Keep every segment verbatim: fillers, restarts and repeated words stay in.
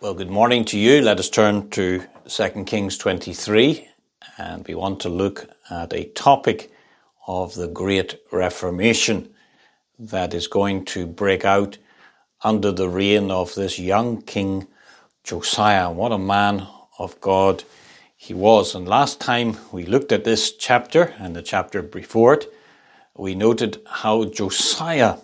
Well, good morning to you. Let us turn to Second Kings twenty-three, and we want to look at a topic of the Great Reformation that is going to break out under the reign of this young King Josiah. What a man of God he was. And last time we looked at this chapter and the chapter before it, we noted how Josiah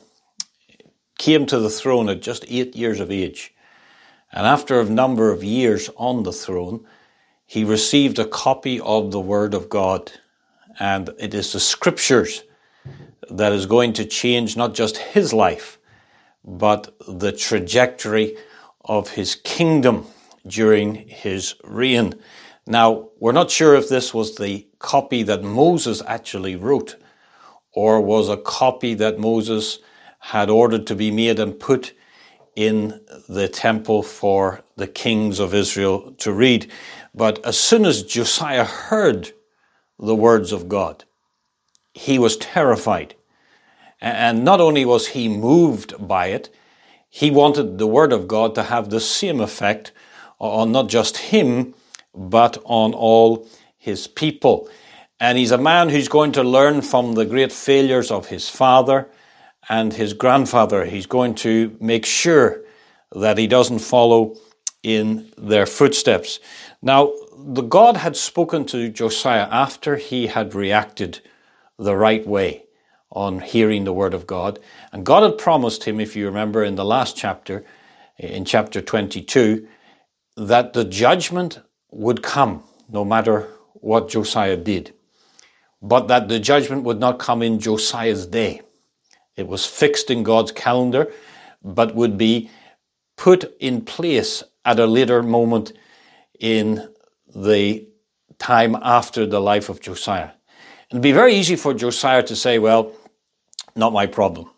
came to the throne at just eight years of age. And after a number of years on the throne, he received a copy of the Word of God. And it is the Scriptures that is going to change not just his life, but the trajectory of his kingdom during his reign. Now, we're not sure if this was the copy that Moses actually wrote, or was a copy that Moses had ordered to be made and put in the temple for the kings of Israel to read. But as soon as Josiah heard the words of God, he was terrified. And not only was he moved by it, he wanted the word of God to have the same effect on not just him, but on all his people. And he's a man who's going to learn from the great failures of his father and his grandfather. He's going to make sure that he doesn't follow in their footsteps. Now, the God had spoken to Josiah after he had reacted the right way on hearing the word of God. And God had promised him, if you remember in the last chapter, in chapter twenty-two, that the judgment would come no matter what Josiah did. But that the judgment would not come in Josiah's day. It was fixed in God's calendar, but would be put in place at a later moment in the time after the life of Josiah. It'd be very easy for Josiah to say, well, not my problem.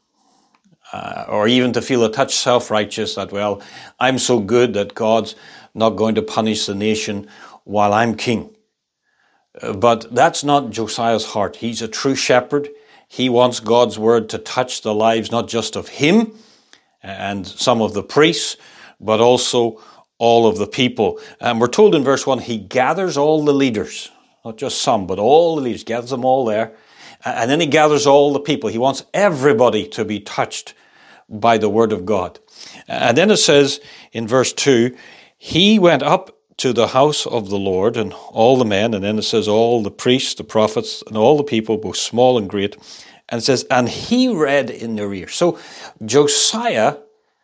Uh, or even to feel a touch self-righteous that, well, I'm so good that God's not going to punish the nation while I'm king. Uh, but that's not Josiah's heart. He's a true shepherd. He wants God's word to touch the lives not just of him and some of the priests, but also all of the people. And we're told in verse one, he gathers all the leaders, not just some, but all the leaders, gathers them all there. And then he gathers all the people. He wants everybody to be touched by the word of God. And then it says in verse two, he went up to the house of the Lord and all the men, and then it says all the priests, the prophets, and all the people, both small and great, and it says, and he read in their ear. So Josiah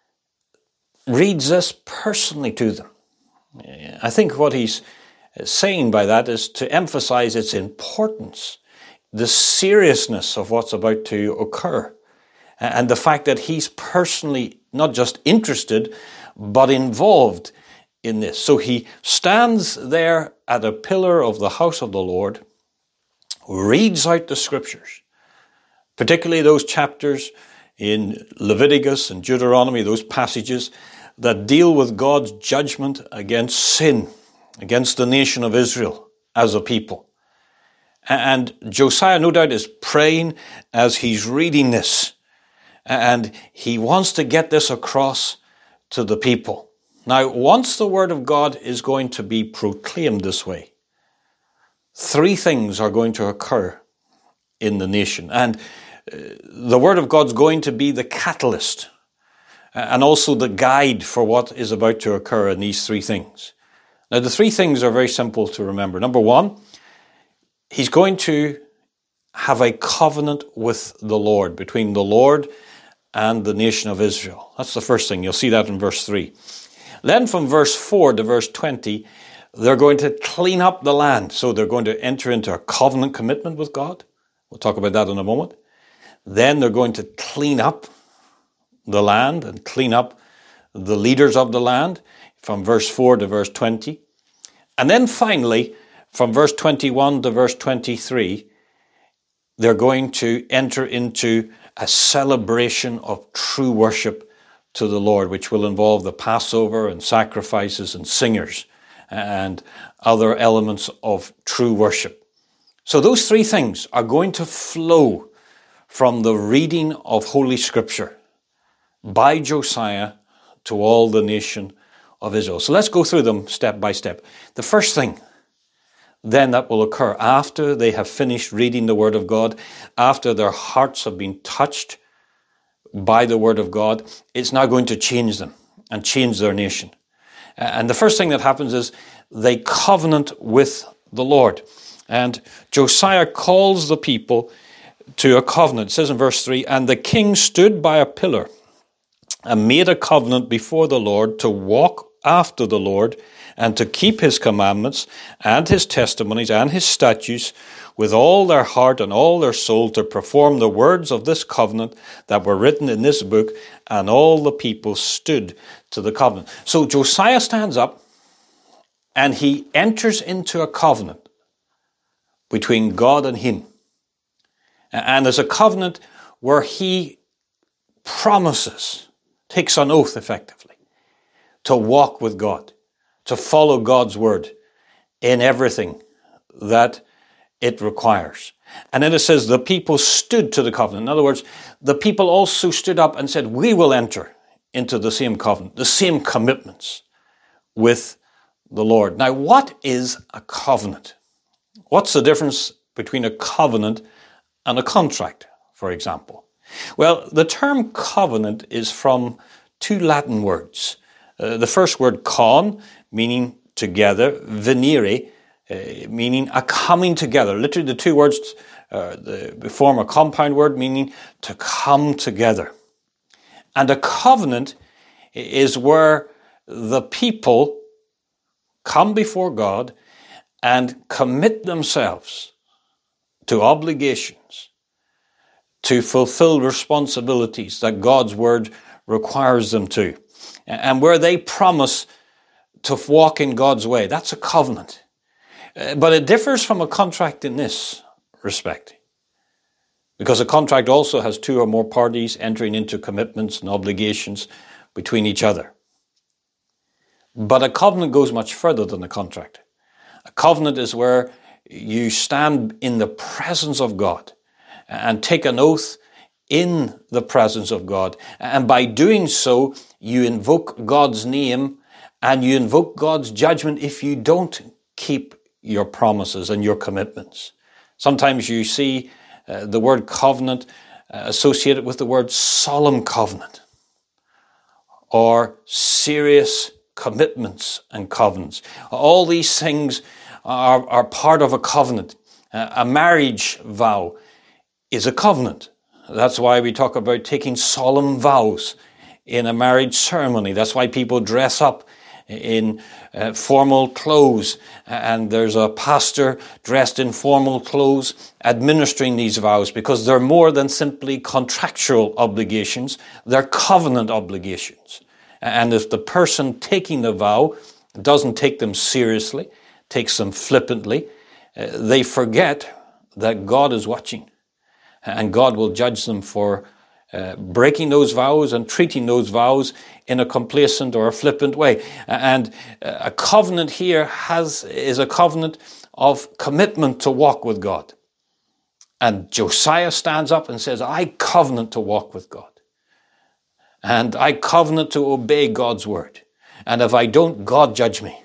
reads this personally to them. I think what he's saying by that is to emphasize its importance, the seriousness of what's about to occur, and the fact that he's personally not just interested, but involved in this. So he stands there at a pillar of the house of the Lord, reads out the scriptures, particularly those chapters in Leviticus and Deuteronomy, those passages that deal with God's judgment against sin, against the nation of Israel as a people. And Josiah, no doubt, is praying as he's reading this, and he wants to get this across to the people. Now, once the word of God is going to be proclaimed this way, three things are going to occur in the nation. And uh, the word of God's going to be the catalyst and also the guide for what is about to occur in these three things. Now, the three things are very simple to remember. Number one, he's going to have a covenant with the Lord, between the Lord and the nation of Israel. That's the first thing. You'll see that in verse three. Then from verse four to verse twenty, they're going to clean up the land. So they're going to enter into a covenant commitment with God. We'll talk about that in a moment. Then they're going to clean up the land and clean up the leaders of the land from verse four to verse twenty. And then finally, from verse twenty-one to verse twenty-three, they're going to enter into a celebration of true worship to the Lord, which will involve the Passover and sacrifices and singers and other elements of true worship. So those three things are going to flow from the reading of Holy Scripture by Josiah to all the nation of Israel. So let's go through them step by step. The first thing then that will occur after they have finished reading the Word of God, after their hearts have been touched by the Word of God, it's now going to change them and change their nation. And the first thing that happens is they covenant with the Lord. And Josiah calls the people to a covenant. It says in verse three, "And the king stood by a pillar and made a covenant before the Lord to walk after the Lord and to keep his commandments and his testimonies and his statutes with all their heart and all their soul, to perform the words of this covenant that were written in this book." And all the people stood to the covenant. So Josiah stands up and he enters into a covenant between God and him. And there's a covenant where he promises, takes an oath effectively, to walk with God, to follow God's word in everything that it requires. And then it says the people stood to the covenant. In other words, the people also stood up and said, we will enter into the same covenant, the same commitments with the Lord. Now, what is a covenant? What's the difference between a covenant and a contract, for example? Well, the term covenant is from two Latin words. Uh, the first word, con, meaning together, venire, uh, meaning a coming together. Literally, the two words uh, the, form a compound word, meaning to come together. And a covenant is where the people come before God and commit themselves to obligations, to fulfill responsibilities that God's word requires them to, and where they promise to walk in God's way. That's a covenant. But it differs from a contract in this respect, because a contract also has two or more parties entering into commitments and obligations between each other. But a covenant goes much further than a contract. A covenant is where you stand in the presence of God and take an oath in the presence of God. And by doing so, you invoke God's name and you invoke God's judgment if you don't keep your promises and your commitments. Sometimes you see uh, the word covenant uh, associated with the word solemn covenant or serious commitments and covenants. All these things are, are part of a covenant. Uh, a marriage vow is a covenant. That's why we talk about taking solemn vows in a marriage ceremony. That's why people dress up in uh, formal clothes, and there's a pastor dressed in formal clothes administering these vows, because they're more than simply contractual obligations, they're covenant obligations. And if the person taking the vow doesn't take them seriously, takes them flippantly, uh, they forget that God is watching, and God will judge them for uh, breaking those vows and treating those vows in a complacent or a flippant way. And a covenant here has is a covenant of commitment to walk with God. And Josiah stands up and says, I covenant to walk with God. And I covenant to obey God's word. And if I don't, God judge me.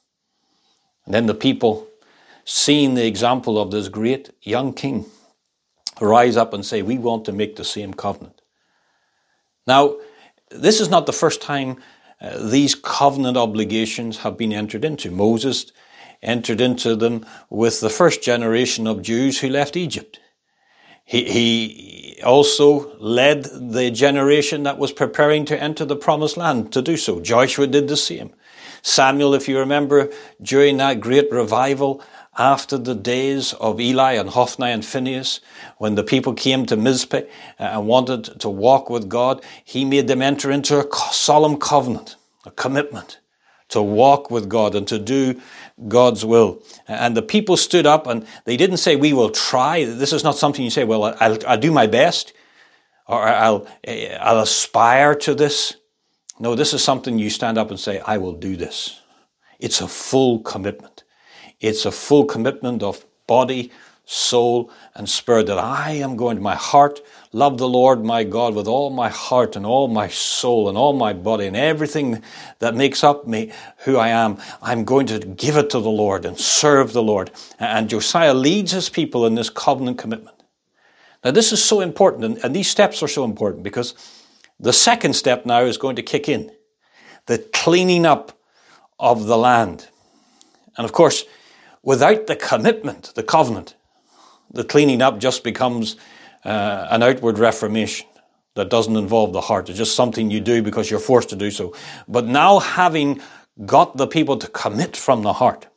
And then the people, seeing the example of this great young king, rise up and say, we want to make the same covenant. Now, this is not the first time uh, these covenant obligations have been entered into. Moses entered into them with the first generation of Jews who left Egypt. He, he also led the generation that was preparing to enter the promised land to do so. Joshua did the same. Samuel, if you remember, during that great revival after the days of Eli and Hophni and Phinehas, when the people came to Mizpah and wanted to walk with God, he made them enter into a solemn covenant, a commitment to walk with God and to do God's will. And the people stood up and they didn't say, we will try. This is not something you say, well, I'll, I'll do my best, or I'll, I'll aspire to this. No, this is something you stand up and say, I will do this. It's a full commitment. It's a full commitment of body, soul, and spirit, that I am going to, my heart, love the Lord my God with all my heart and all my soul and all my body and everything that makes up me, who I am. I'm going to give it to the Lord and serve the Lord. And Josiah leads his people in this covenant commitment. Now this is so important, and, and these steps are so important, because the second step now is going to kick in. The cleaning up of the land. And of course, without the commitment, the covenant, the cleaning up just becomes uh, an outward reformation that doesn't involve the heart. It's just something you do because you're forced to do so. But now, having got the people to commit from the heart,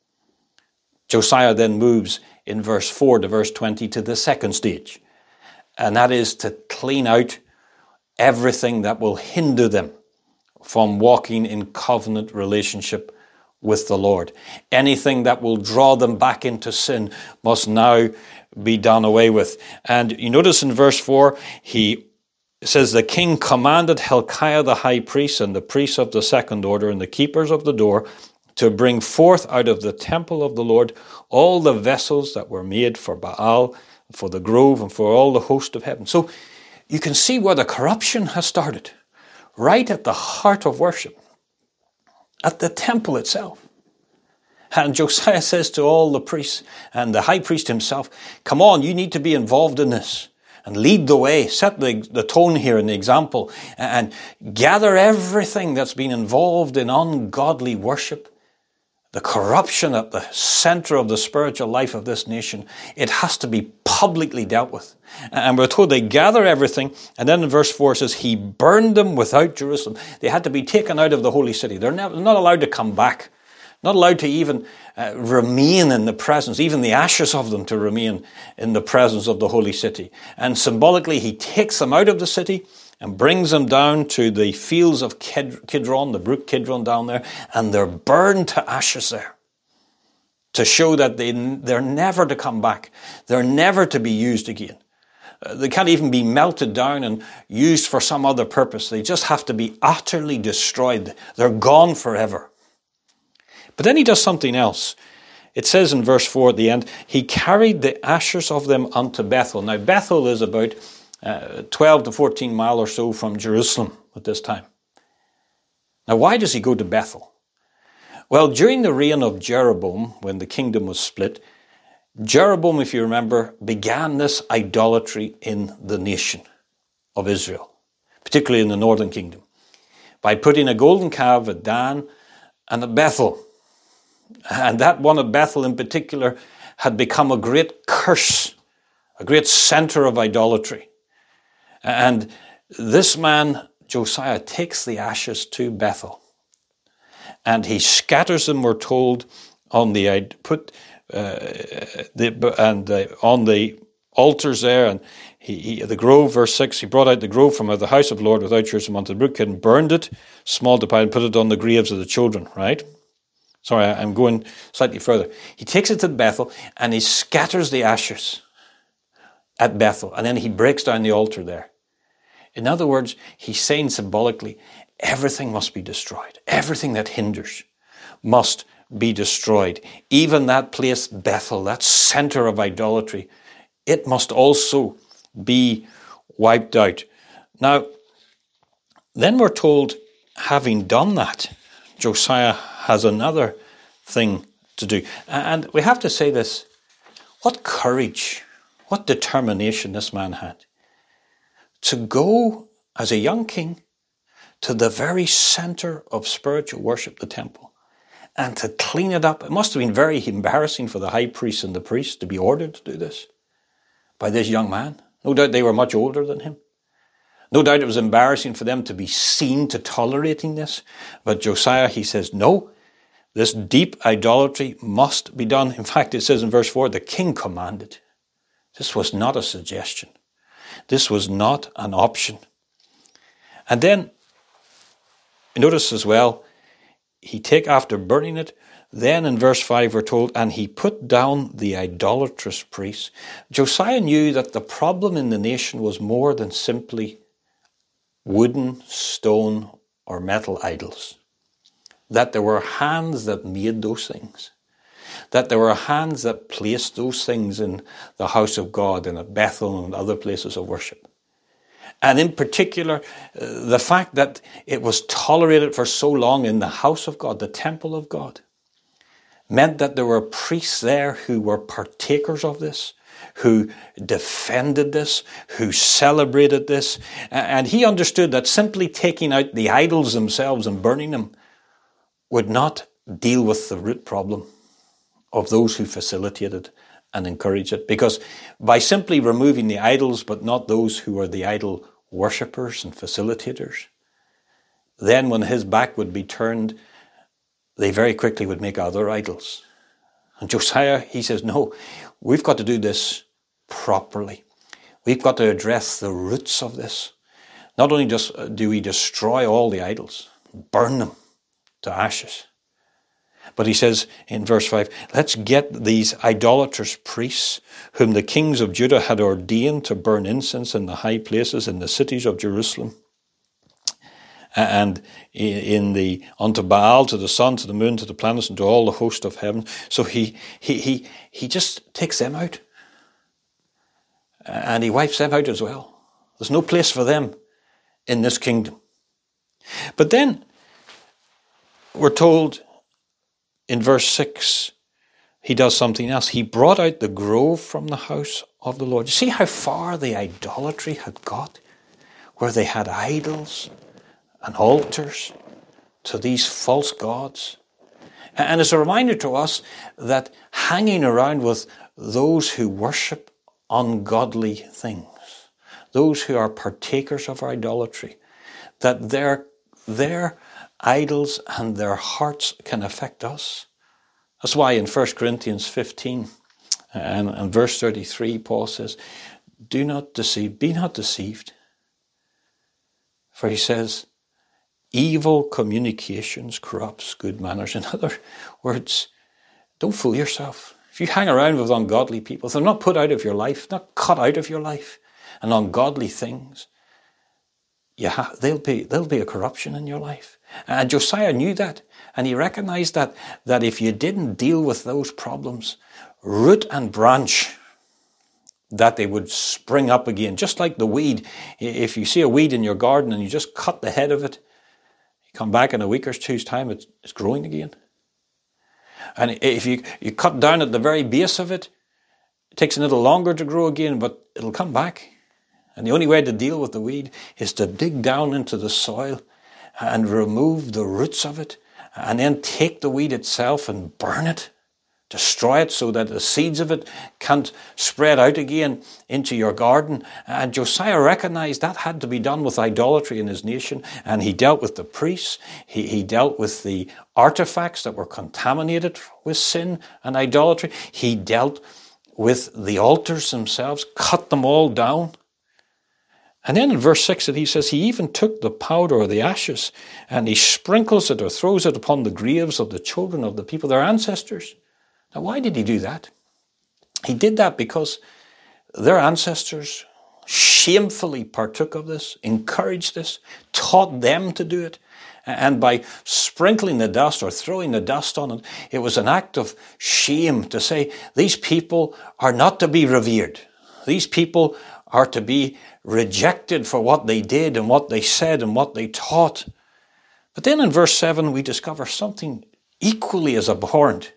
Josiah then moves in verse four to verse twenty to the second stage. And that is to clean out everything that will hinder them from walking in covenant relationship with the Lord. Anything that will draw them back into sin must now be done away with. And you notice in verse four, he says, the king commanded Hilkiah the high priest and the priests of the second order and the keepers of the door to bring forth out of the temple of the Lord all the vessels that were made for Baal, for the grove, and for all the host of heaven. So you can see where the corruption has started. Right at the heart of worship. At the temple itself. And Josiah says to all the priests and the high priest himself, come on, you need to be involved in this and lead the way, set the, the tone here and the example, and gather everything that's been involved in ungodly worship, the corruption at the center of the spiritual life of this nation. It has to be publicly dealt with. And we're told they gather everything, and then in verse four it says, he burned them without Jerusalem. They had to be taken out of the holy city. They're not allowed to come back. Not allowed to even uh, remain in the presence, even the ashes of them to remain in the presence of the holy city. And symbolically, he takes them out of the city and brings them down to the fields of Kidron, the brook Kidron down there, and they're burned to ashes there to show that they, they're never to come back. They're never to be used again. Uh, they can't even be melted down and used for some other purpose. They just have to be utterly destroyed. They're gone forever. But then he does something else. It says in verse four at the end, he carried the ashes of them unto Bethel. Now Bethel is about uh, twelve to fourteen mile or so from Jerusalem at this time. Now why does he go to Bethel? Well, during the reign of Jeroboam, when the kingdom was split, Jeroboam, if you remember, began this idolatry in the nation of Israel, particularly in the northern kingdom, by putting a golden calf at Dan and at Bethel. And that one at Bethel in particular had become a great curse, a great center of idolatry. And this man, Josiah, takes the ashes to Bethel. And he scatters them, we're told, on the put uh, the and uh, on the altars there, and he, he the grove, verse six, he brought out the grove from the house of the Lord without Jerusalem unto the brook, and burned it, small to pile, and put it on the graves of the children, right? Sorry, I'm going slightly further. He takes it to Bethel and he scatters the ashes at Bethel, and then he breaks down the altar there. In other words, he's saying symbolically, everything must be destroyed. Everything that hinders must be destroyed. Even that place, Bethel, that center of idolatry, it must also be wiped out. Now, then we're told, having done that, Josiah has another thing to do. And we have to say this, what courage, what determination this man had to go as a young king to the very center of spiritual worship, the temple, and to clean it up. It must have been very embarrassing for the high priest and the priests to be ordered to do this by this young man. No doubt they were much older than him. No doubt it was embarrassing for them to be seen to tolerating this. But Josiah, he says, no, this deep idolatry must be done. In fact, it says in verse four, the king commanded. This was not a suggestion. This was not an option. And then, notice as well, he take after burning it, then in verse five we're told, and he put down the idolatrous priests. Josiah knew that the problem in the nation was more than simply wooden, stone, or metal idols. That there were hands that made those things. that there were hands that placed those things in the house of God and at Bethel and other places of worship. And in particular, uh, the fact that it was tolerated for so long in the house of God, the temple of God, meant that there were priests there who were partakers of this, who defended this, who celebrated this. And he understood that simply taking out the idols themselves and burning them would not deal with the root problem of those who facilitated and encouraged it. Because by simply removing the idols, but not those who were the idol worshippers and facilitators, then when his back would be turned, they very quickly would make other idols. And Josiah, he says, no, we've got to do this properly. We've got to address the roots of this. Not only just do we destroy all the idols, burn them to ashes, but he says in verse five, let's get these idolatrous priests whom the kings of Judah had ordained to burn incense in the high places in the cities of Jerusalem, and in the unto Baal, to the sun, to the moon, to the planets, and to all the host of heaven. So he he he he just takes them out, and he wipes them out as well. There's no place for them in this kingdom. But then we're told in verse six, he does something else. He brought out the grove from the house of the Lord. You see how far the idolatry had got, where they had idols and altars to these false gods. And it's a reminder to us that hanging around with those who worship ungodly things, those who are partakers of idolatry, that their, their idols and their hearts can affect us. That's why in First Corinthians fifteen and, and verse thirty-three, Paul says, do not deceive, be not deceived. For he says, evil communications corrupts good manners. In other words, don't fool yourself. If you hang around with ungodly people, if they're not put out of your life, not cut out of your life, and ungodly things, you ha- there'll be there'll be a corruption in your life. And Josiah knew that, and he recognized that, that if you didn't deal with those problems, root and branch, that they would spring up again. Just like the weed. If you see a weed in your garden and you just cut the head of it, you come back in a week or two's time, it's, it's growing again. And if you, you cut down at the very base of it, it takes a little longer to grow again, but it'll come back. And the only way to deal with the weed is to dig down into the soil and remove the roots of it, and then take the weed itself and burn it, destroy it so that the seeds of it can't spread out again into your garden. And Josiah recognized that had to be done with idolatry in his nation, and he dealt with the priests, he, he dealt with the artifacts that were contaminated with sin and idolatry, he dealt with the altars themselves, cut them all down. And then in verse six he says, he even took the powder or the ashes and he sprinkles it or throws it upon the graves of the children of the people, their ancestors. Now, why did he do that? He did that because their ancestors shamefully partook of this, encouraged this, taught them to do it. And by sprinkling the dust or throwing the dust on it, it was an act of shame to say, these people are not to be revered. These people are to be rejected for what they did and what they said and what they taught. But then in verse seven, we discover something equally as abhorrent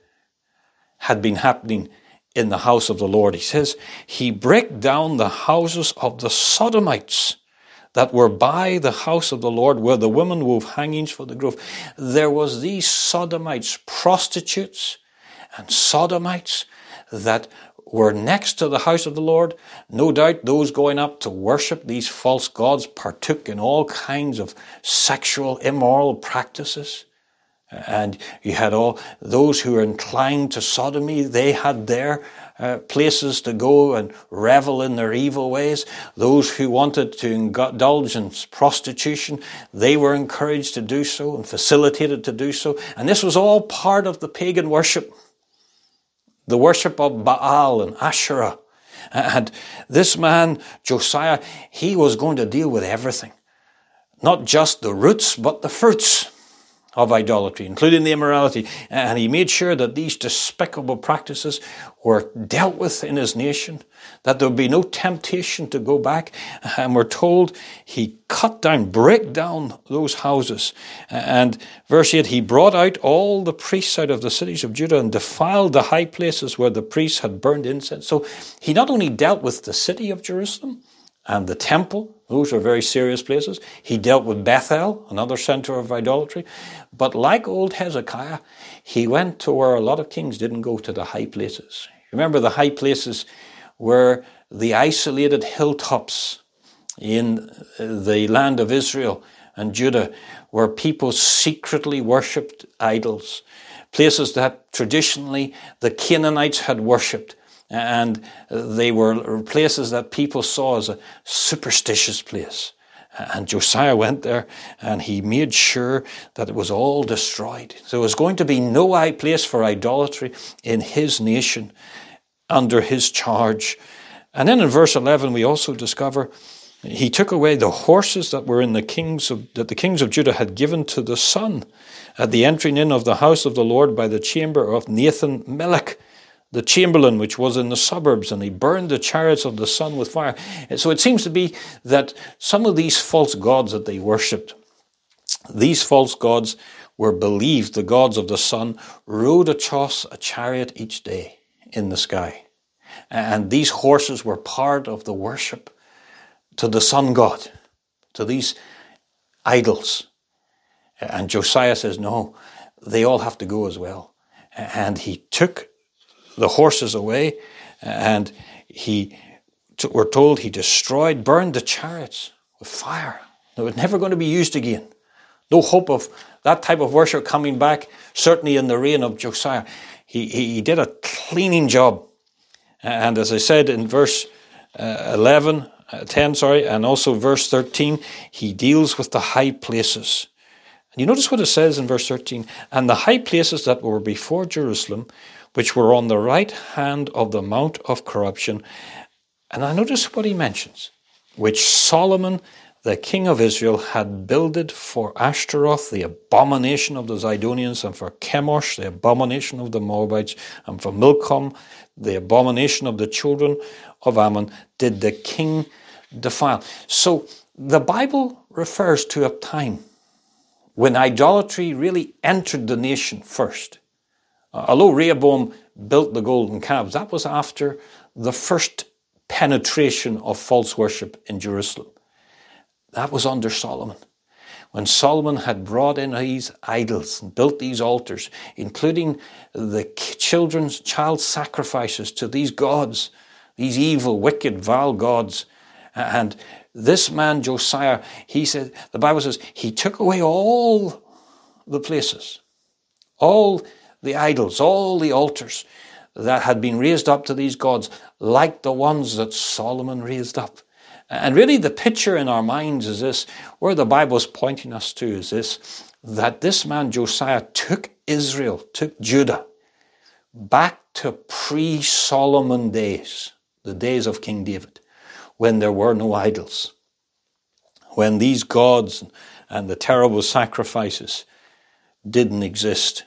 had been happening in the house of the Lord. He says, he brake down the houses of the Sodomites that were by the house of the Lord, where the women wove hangings for the grove. There was these Sodomites, prostitutes and Sodomites that were next to the house of the Lord. No doubt those going up to worship these false gods partook in all kinds of sexual immoral practices. And you had all those who were inclined to sodomy, they had their uh, places to go and revel in their evil ways. Those who wanted to indulge in prostitution, they were encouraged to do so and facilitated to do so. And this was all part of the pagan worship, the worship of Baal and Asherah. And this man, Josiah, he was going to deal with everything. Not just the roots, but the fruits of idolatry, including the immorality. And he made sure that these despicable practices were dealt with in his nation, that there would be no temptation to go back. And we're told he cut down, break down those houses. And verse eight, he brought out all the priests out of the cities of Judah and defiled the high places where the priests had burned incense. So he not only dealt with the city of Jerusalem and the temple, those are very serious places. He dealt with Bethel, another center of idolatry. But like old Hezekiah, he went to where a lot of kings didn't go, to the high places. Remember, the high places were the isolated hilltops in the land of Israel and Judah, where people secretly worshipped idols. Places that traditionally the Canaanites had worshipped. And they were places that people saw as a superstitious place. And Josiah went there and he made sure that it was all destroyed. So there was going to be no place for idolatry in his nation under his charge. And then in verse eleven we also discover he took away the horses that were in the kings of that the kings of Judah had given to the sun at the entering in of the house of the Lord by the chamber of Nathan Melech, the chamberlain which was in the suburbs, and he burned the chariots of the sun with fire. So it seems to be that some of these false gods that they worshipped, these false gods were believed, the gods of the sun, rode across a chariot each day in the sky. And these horses were part of the worship to the sun god, to these idols. And Josiah says, no, they all have to go as well. And he took the horses away, and he, we're told he destroyed, burned the chariots with fire. They were never going to be used again. No hope of that type of worship coming back, certainly in the reign of Josiah. He, he, he did a cleaning job. And as I said in verse uh, eleven, uh, ten, sorry, and also verse thirteen, he deals with the high places. And you notice what it says in verse thirteen, and the high places that were before Jerusalem, which were on the right hand of the Mount of Corruption. And I notice what he mentions, which Solomon, the king of Israel, had builded for Ashtaroth, the abomination of the Zidonians, and for Chemosh, the abomination of the Moabites, and for Milcom, the abomination of the children of Ammon, did the king defile. So the Bible refers to a time when idolatry really entered the nation first. Although Rehoboam built the golden calves, that was after the first penetration of false worship in Jerusalem. That was under Solomon. When Solomon had brought in these idols and built these altars, including the children's child sacrifices to these gods, these evil, wicked, vile gods. And this man, Josiah, he said, the Bible says, he took away all the places, all the idols, all the altars that had been raised up to these gods, like the ones that Solomon raised up. And really the picture in our minds is this, where the Bible is pointing us to is this, that this man Josiah took Israel, took Judah, back to pre-Solomon days, the days of King David, when there were no idols, when these gods and the terrible sacrifices didn't exist.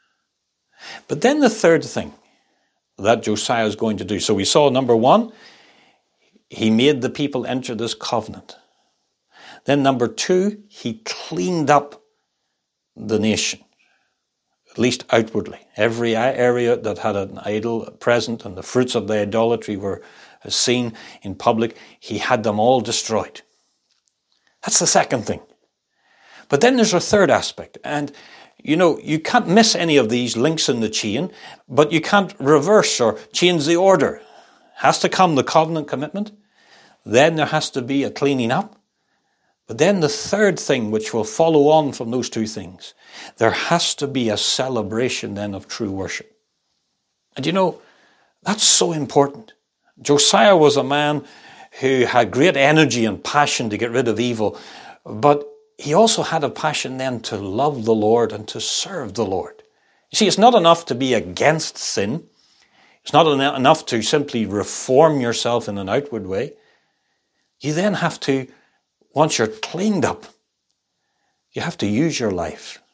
But then the third thing that Josiah is going to do. So we saw, number one, he made the people enter this covenant. Then number two, he cleaned up the nation, at least outwardly. Every area that had an idol present and the fruits of the idolatry were seen in public, he had them all destroyed. That's the second thing. But then there's a third aspect. And, you know, you can't miss any of these links in the chain, but you can't reverse or change the order. Has to come the covenant commitment. Then there has to be a cleaning up. But then the third thing, which will follow on from those two things, there has to be a celebration then of true worship. And you know, that's so important. Josiah was a man who had great energy and passion to get rid of evil, but he also had a passion then to love the Lord and to serve the Lord. You see, it's not enough to be against sin. It's not enough to simply reform yourself in an outward way. You then have to, once you're cleaned up, you have to use your life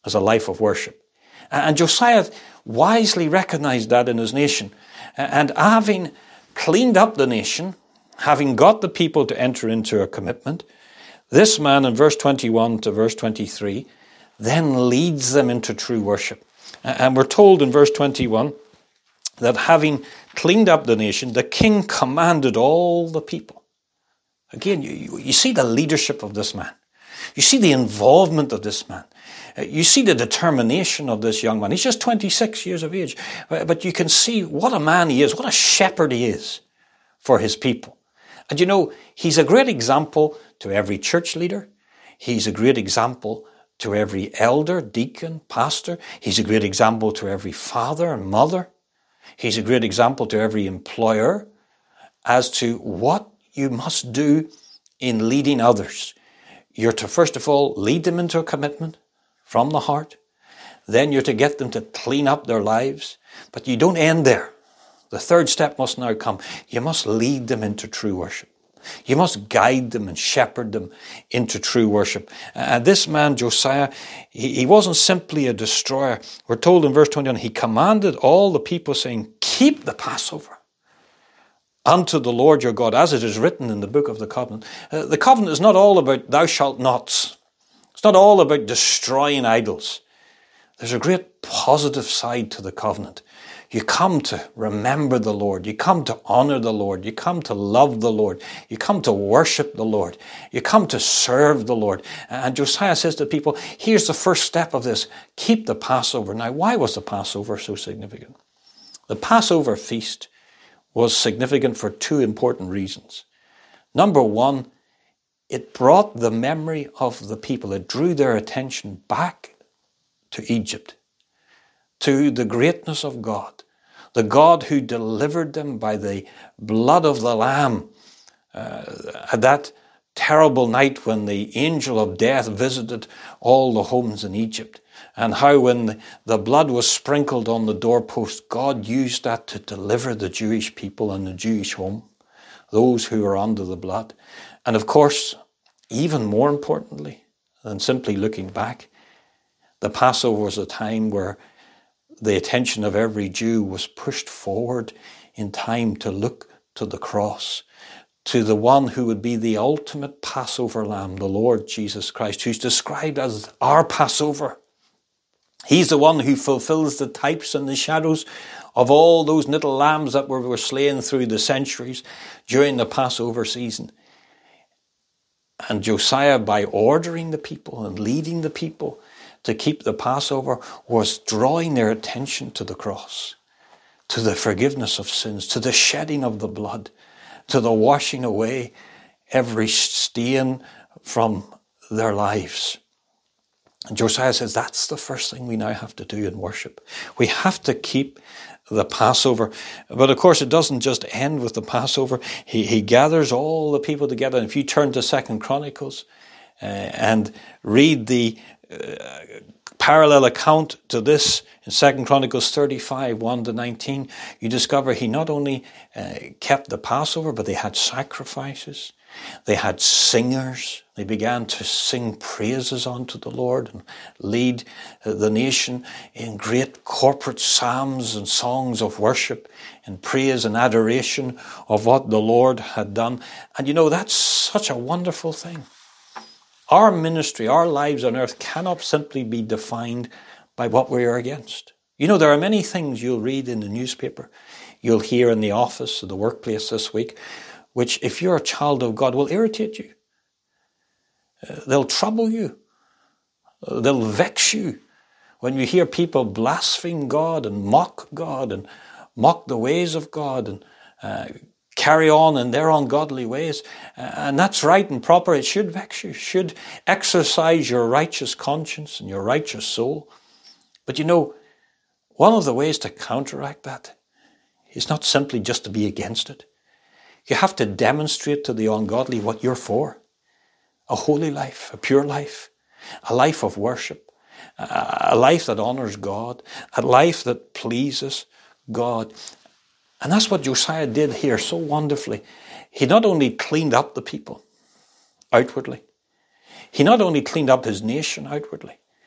as a life of worship. And Josiah wisely recognized that in his nation. And having cleaned up the nation, having got the people to enter into a commitment, this man in verse twenty-one to verse twenty-three then leads them into true worship. And we're told in verse twenty-one that having cleaned up the nation, the king commanded all the people. Again, you, you, you see the leadership of this man. You see the involvement of this man. You see the determination of this young man. He's just twenty-six years of age. But you can see what a man he is, what a shepherd he is for his people. And you know, he's a great example to every church leader. He's a great example to every elder, deacon, pastor. He's a great example to every father and mother. He's a great example to every employer as to what you must do in leading others. You're to, first of all, lead them into a commitment from the heart. Then you're to get them to clean up their lives. But you don't end there. The third step must now come. You must lead them into true worship. You must guide them and shepherd them into true worship. And this man, Josiah, he, he wasn't simply a destroyer. We're told in verse twenty-one, he commanded all the people saying, keep the Passover unto the Lord your God, as it is written in the book of the covenant. Uh, the covenant is not all about thou shalt nots. It's not all about destroying idols. There's a great positive side to the covenant. You come to remember the Lord. You come to honor the Lord. You come to love the Lord. You come to worship the Lord. You come to serve the Lord. And Josiah says to people, here's the first step of this. Keep the Passover. Now, why was the Passover so significant? The Passover feast was significant for two important reasons. Number one, it brought the memory of the people. It drew their attention back to Egypt, to the greatness of God, the God who delivered them by the blood of the Lamb uh, at that terrible night when the angel of death visited all the homes in Egypt, and how when the blood was sprinkled on the doorpost, God used that to deliver the Jewish people and the Jewish home, those who were under the blood. And of course, even more importantly than simply looking back, the Passover was a time where the attention of every Jew was pushed forward in time to look to the cross, to the one who would be the ultimate Passover lamb, the Lord Jesus Christ, who's described as our Passover. He's the one who fulfills the types and the shadows of all those little lambs that were, were slain through the centuries during the Passover season. And Josiah, by ordering the people and leading the people to keep the Passover, was drawing their attention to the cross, to the forgiveness of sins, to the shedding of the blood, to the washing away every stain from their lives. And Josiah says that's the first thing we now have to do in worship. We have to keep the Passover. But of course, it doesn't just end with the Passover. He, he gathers all the people together. And if you turn to Second Chronicles uh, and read the uh, parallel account to this in Second Chronicles thirty-five, one to nineteen, you discover he not only uh, kept the Passover, but they had sacrifices. They had singers. They began to sing praises unto the Lord and lead the nation in great corporate psalms and songs of worship and praise and adoration of what the Lord had done. And you know, that's such a wonderful thing. Our ministry, our lives on earth cannot simply be defined by what we are against. You know, there are many things you'll read in the newspaper, you'll hear in the office or the workplace this week, which, if you're a child of God, will irritate you. Uh, they'll trouble you. Uh, they'll vex you. When you hear people blaspheme God and mock God and mock the ways of God and uh, carry on in their ungodly ways, uh, and that's right and proper, it should vex you. It should exercise your righteous conscience and your righteous soul. But you know, one of the ways to counteract that is not simply just to be against it. You have to demonstrate to the ungodly what you're for. A holy life, a pure life, a life of worship, a life that honors God, a life that pleases God. And that's what Josiah did here so wonderfully. He not only cleaned up the people outwardly, he not only cleaned up his nation outwardly,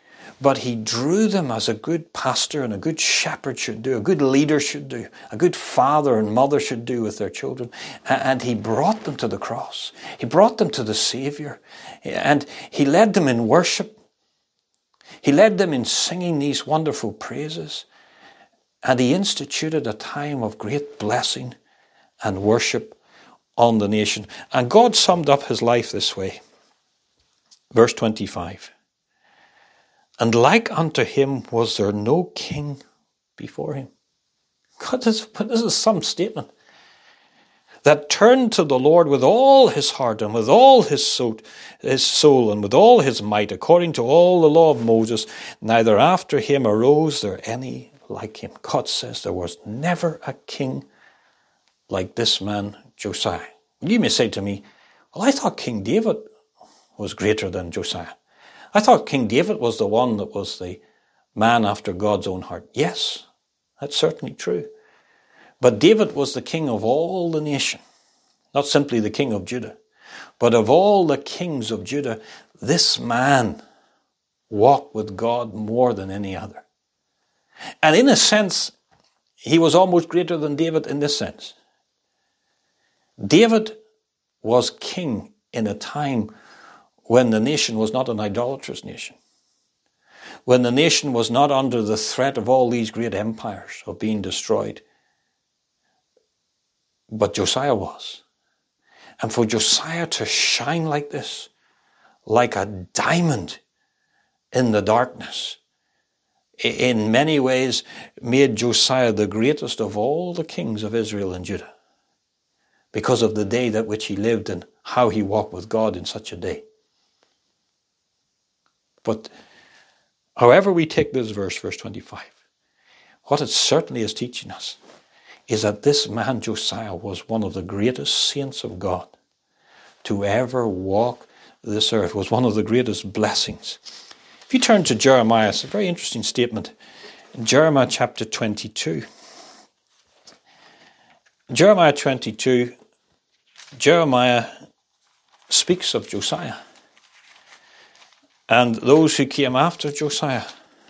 but he drew them as a good pastor and a good shepherd should do, a good leader should do, a good father and mother should do with their children. And he brought them to the cross. He brought them to the Savior. And he led them in worship. He led them in singing these wonderful praises. And he instituted a time of great blessing and worship on the nation. And God summed up his life this way. Verse twenty-five. And like unto him was there no king before him. God, this, this is some statement. That turned to the Lord with all his heart and with all his soul, his soul and with all his might, according to all the law of Moses. Neither after him arose there any like him. God says there was never a king like this man Josiah. You may say to me, well, I thought King David was greater than Josiah. I thought King David was the one that was the man after God's own heart. Yes, that's certainly true. But David was the king of all the nation, not simply the king of Judah, but of all the kings of Judah, this man walked with God more than any other. And in a sense, he was almost greater than David in this sense. David was king in a time when the nation was not an idolatrous nation, when the nation was not under the threat of all these great empires of being destroyed. But Josiah was. And for Josiah to shine like this, like a diamond in the darkness, in many ways made Josiah the greatest of all the kings of Israel and Judah, because of the day that which he lived and how he walked with God in such a day. But however we take this verse, verse twenty-five, what it certainly is teaching us is that this man Josiah was one of the greatest saints of God to ever walk this earth, was one of the greatest blessings. If you turn to Jeremiah, it's a very interesting statement. In Jeremiah chapter twenty-two, Jeremiah twenty-two, Jeremiah speaks of Josiah and those who came after Josiah.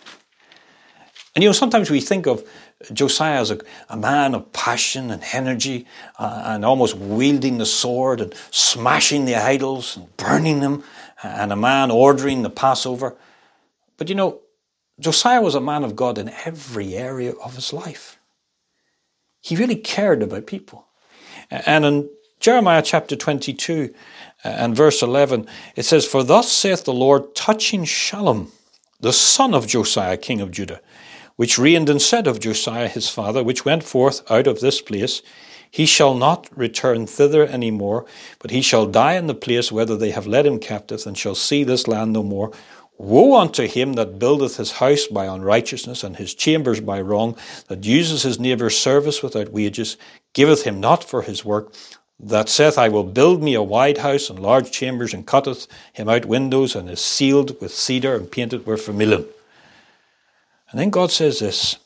And you know, sometimes we think of Josiah as a, a man of passion and energy uh, and almost wielding the sword and smashing the idols and burning them, and a man ordering the Passover. But you know, Josiah was a man of God in every area of his life. He really cared about people. And in Jeremiah chapter twenty-two and verse eleven, it says, For thus saith the Lord, touching Shallum, the son of Josiah, king of Judah, which reigned and said of Josiah his father, which went forth out of this place, he shall not return thither any more, but he shall die in the place whither they have led him captive, and shall see this land no more. Woe unto him that buildeth his house by unrighteousness, and his chambers by wrong, that uses his neighbour's service without wages, giveth him not for his work, that saith, I will build me a wide house and large chambers, and cutteth him out windows, and is sealed with cedar and painted with vermilion. And then God says this,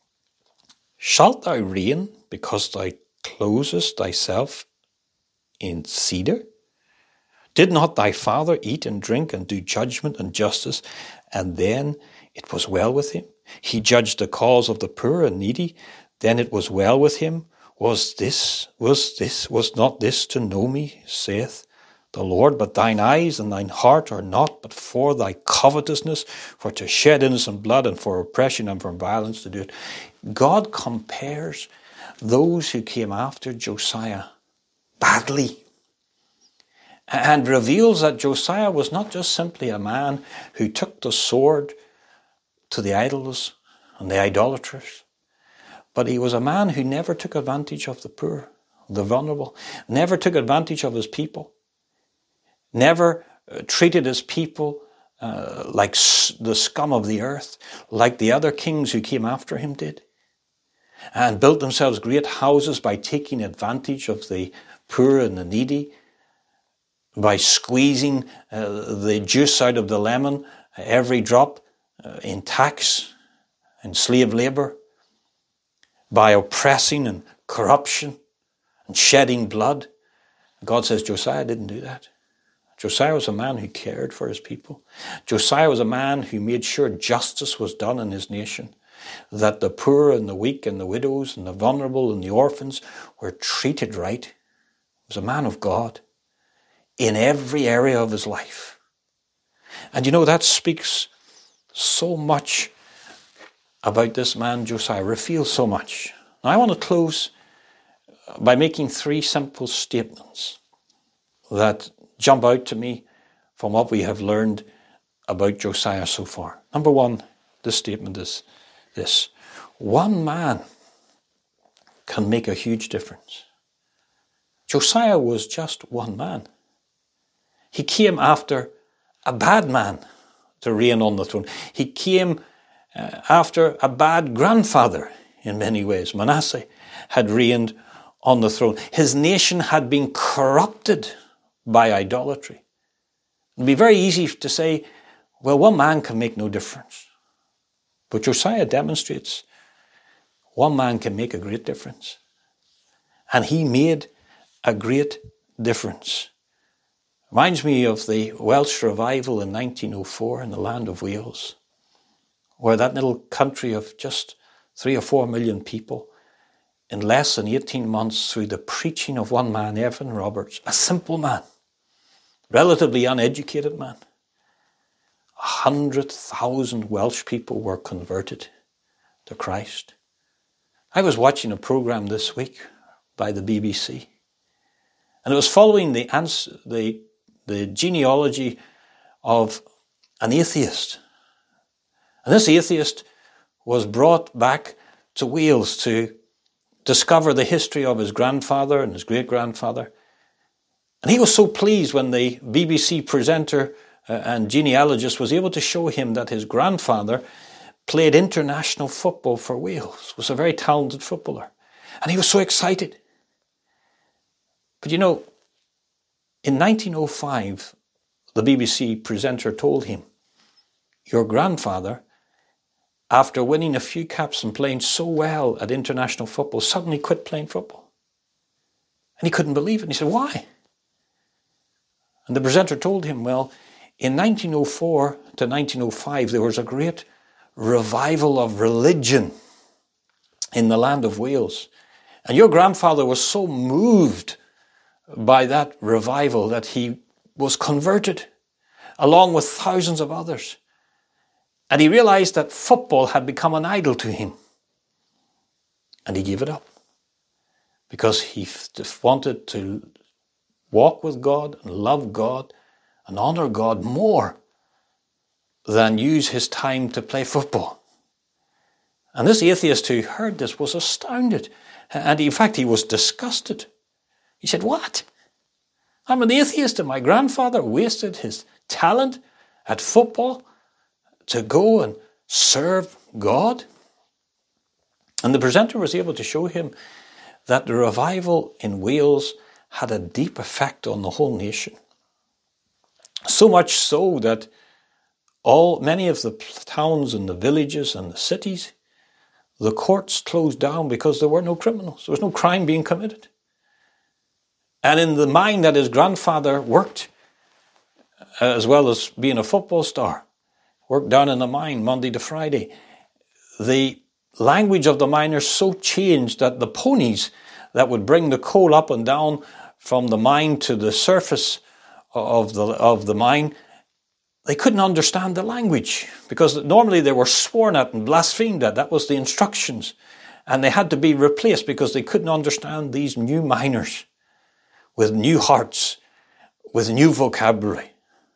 Shalt thou reign because thou closest thyself in cedar? Did not thy father eat and drink and do judgment and justice, and then it was well with him? He judged the cause of the poor and needy, then it was well with him. Was this, was this, was not this to know me, saith the Lord? But thine eyes and thine heart are not, but for thy covetousness, for to shed innocent blood, and for oppression and for violence to do it. God compares those who came after Josiah badly, and reveals that Josiah was not just simply a man who took the sword to the idols and the idolaters, but he was a man who never took advantage of the poor, the vulnerable, never took advantage of his people, never uh, treated his people uh, like s- the scum of the earth, like the other kings who came after him did, and built themselves great houses by taking advantage of the poor and the needy, by squeezing uh, the juice out of the lemon, uh, every drop uh, in tax and slave labour, by oppressing and corruption and shedding blood. God says Josiah didn't do that. Josiah was a man who cared for his people. Josiah was a man who made sure justice was done in his nation, that the poor and the weak and the widows and the vulnerable and the orphans were treated right. He was a man of God in every area of his life. And you know, that speaks so much about this man Josiah, reveals so much. Now I want to close by making three simple statements that jump out to me from what we have learned about Josiah so far. Number one, this statement is this: one man can make a huge difference. Josiah was just one man. He came after a bad man to reign on the throne. He came uh, after a bad grandfather in many ways. Manasseh had reigned on the throne. His nation had been corrupted by idolatry. It would be very easy to say, well, one man can make no difference. But Josiah demonstrates one man can make a great difference. And he made a great difference. Reminds me of the Welsh revival in nineteen oh four in the land of Wales, where that little country of just three or four million people, in less than eighteen months, through the preaching of one man, Evan Roberts, a simple man, relatively uneducated man, a hundred thousand Welsh people were converted to Christ. I was watching a program this week by the B B C, and it was following the answer, the the genealogy of an atheist. And this atheist was brought back to Wales to discover the history of his grandfather and his great-grandfather. And he was so pleased when the B B C presenter uh, and genealogist was able to show him that his grandfather played international football for Wales, was a very talented footballer. And he was so excited. But you know, in nineteen oh five, the B B C presenter told him, your grandfather, after winning a few caps and playing so well at international football, suddenly quit playing football. And he couldn't believe it. And he said, why? And the presenter told him, well, in nineteen oh four to nineteen oh five, there was a great revival of religion in the land of Wales. And your grandfather was so moved by that revival that he was converted, along with thousands of others. And he realized that football had become an idol to him. And he gave it up. Because he wanted to walk with God and love God and honor God more than use his time to play football. And this atheist who heard this was astounded. And in fact, he was disgusted. He said, what? I'm an atheist and my grandfather wasted his talent at football to go and serve God? And the presenter was able to show him that the revival in Wales had a deep effect on the whole nation. So much so that all many of the towns and the villages and the cities, the courts closed down because there were no criminals. There was no crime being committed. And in the mine that his grandfather worked, as well as being a football star, worked down in the mine Monday to Friday, the language of the miners so changed that the ponies that would bring the coal up and down from the mine to the surface of the of the mine, they couldn't understand the language because normally they were sworn at and blasphemed at. That was the instructions. And they had to be replaced because they couldn't understand these new miners with new hearts, with new vocabulary.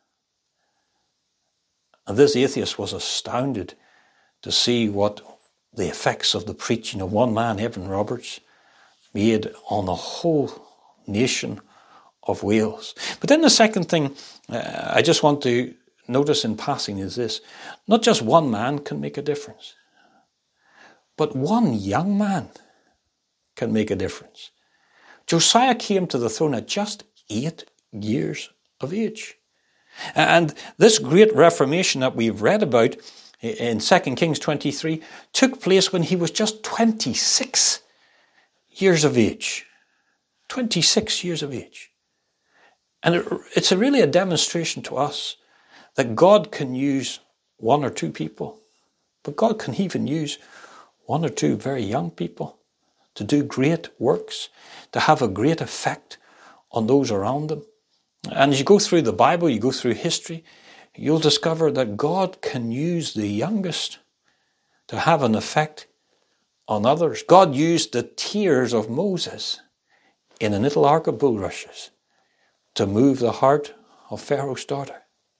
And this atheist was astounded to see what the effects of the preaching of one man, Evan Roberts, made on the whole nation of Wales. But then the second thing uh, I just want to notice in passing is this. Not just one man can make a difference, but one young man can make a difference. Josiah came to the throne at just eight years of age. And this great reformation that we've read about in Second Kings twenty-three took place when he was just twenty-six years of age. twenty-six years of age. And it, it's a really a demonstration to us that God can use one or two people, but God can even use one or two very young people to do great works, to have a great effect on those around them. And as you go through the Bible, you go through history, you'll discover that God can use the youngest to have an effect on others. God used the tears of Moses in a little ark of bulrushes to move the heart of Pharaoh's daughter.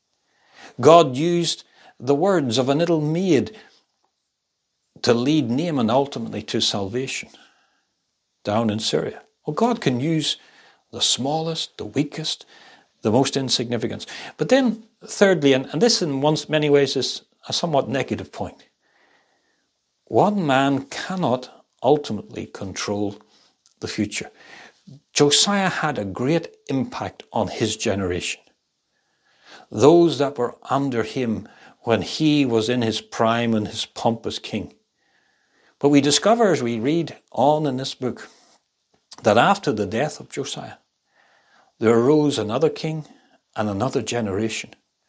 God used the words of a little maid to lead Naaman ultimately to salvation down in Syria. Well, God can use the smallest, the weakest, the most insignificant. But then, thirdly, and, and this in one, many ways is a somewhat negative point, one man cannot ultimately control the future. Josiah had a great impact on his generation. Those that were under him when he was in his prime and his pomp as king. But we discover as we read on in this book that after the death of Josiah, there arose another king and another generation.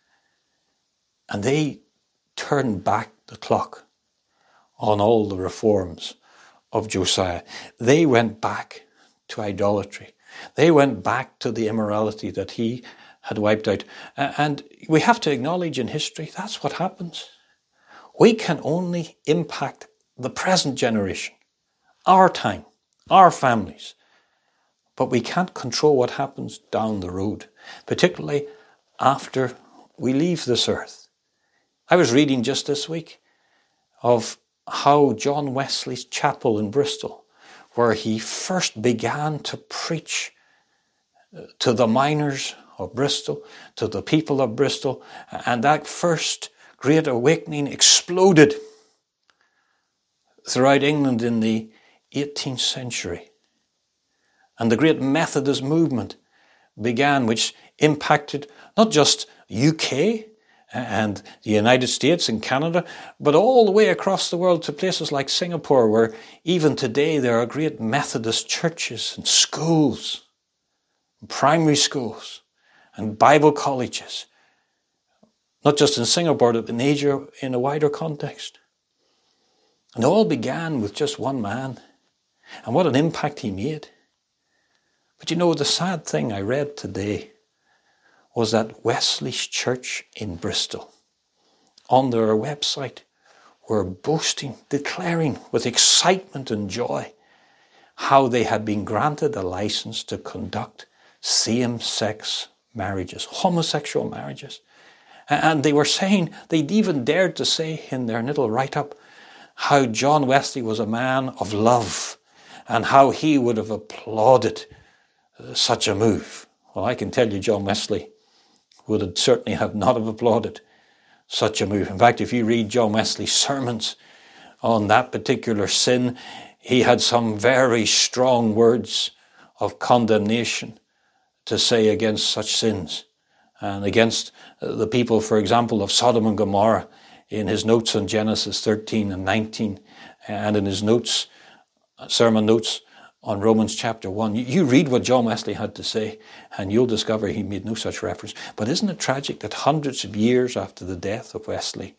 And they turned back the clock on all the reforms of Josiah. They went back to idolatry. They went back to the immorality that he had wiped out. And we have to acknowledge in history, that's what happens. We can only impact the present generation, our time, our families. But we can't control what happens down the road, particularly after we leave this earth. I was reading just this week of how John Wesley's chapel in Bristol, where he first began to preach to the miners of Bristol, to the people of Bristol, and that first great awakening exploded throughout England in the eighteenth century. And the great Methodist movement began, which impacted not just U K and the United States and Canada, but all the way across the world to places like Singapore, where even today there are great Methodist churches and schools, and primary schools, and Bible colleges, not just in Singapore, but in Asia in a wider context. And it all began with just one man, and what an impact he made. But you know, the sad thing I read today was that Wesley's church in Bristol, on their website, were boasting, declaring with excitement and joy how they had been granted a license to conduct same-sex marriages, homosexual marriages. And they were saying, they'd even dared to say in their little write-up how John Wesley was a man of love and how he would have applauded such a move. Well, I can tell you John Wesley would have certainly have not have applauded such a move. In fact, if you read John Wesley's sermons on that particular sin, he had some very strong words of condemnation to say against such sins and against the people, for example, of Sodom and Gomorrah in his notes on Genesis thirteen and nineteen and in his notes, sermon notes on Romans chapter one. You read what John Wesley had to say and you'll discover he made no such reference. But isn't it tragic that hundreds of years after the death of Wesley,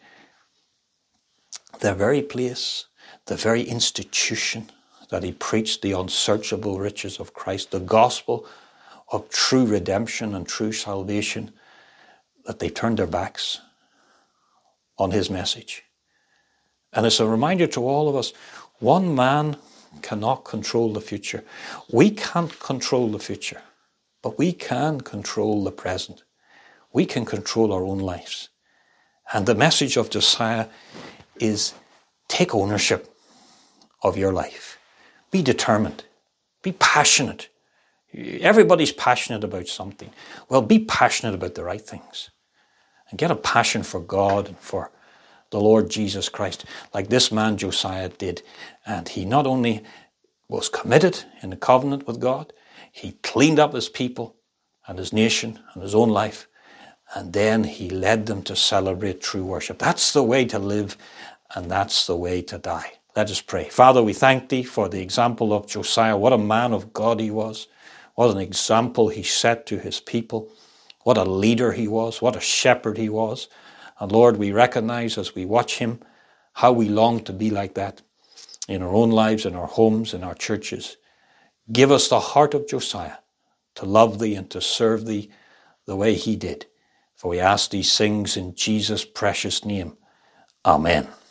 the very place, the very institution that he preached the unsearchable riches of Christ, the gospel of true redemption and true salvation, that they turned their backs on his message. And it's a reminder to all of us, one man cannot control the future. We can't control the future, but we can control the present. We can control our own lives. And the message of Josiah is take ownership of your life. Be determined. Be passionate. Everybody's passionate about something. Well, be passionate about the right things. And get a passion for God and for the Lord Jesus Christ, like this man Josiah did. And he not only was committed in the covenant with God, he cleaned up his people and his nation and his own life. And then he led them to celebrate true worship. That's the way to live, and that's the way to die. Let us pray. Father, we thank thee for the example of Josiah. What a man of God he was. What an example he set to his people. What a leader he was. What a shepherd he was. And Lord, we recognize as we watch him how we long to be like that in our own lives, in our homes, in our churches. Give us the heart of Josiah to love thee and to serve thee the way he did. For we ask these things in Jesus' precious name. Amen.